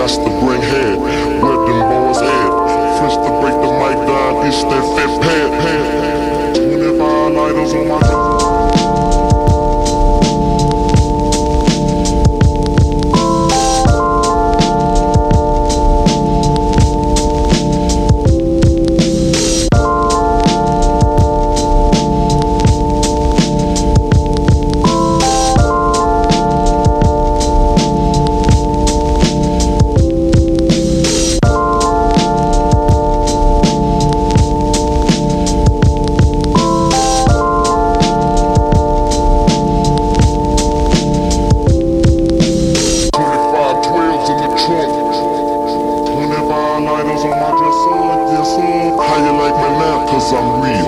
gots to bring head. Where them boys at? Fresh to break the mic down, it's that fifth head. 25 lighters on my lighters on my dresser, yes sir. How you like me now? Cause I'm real.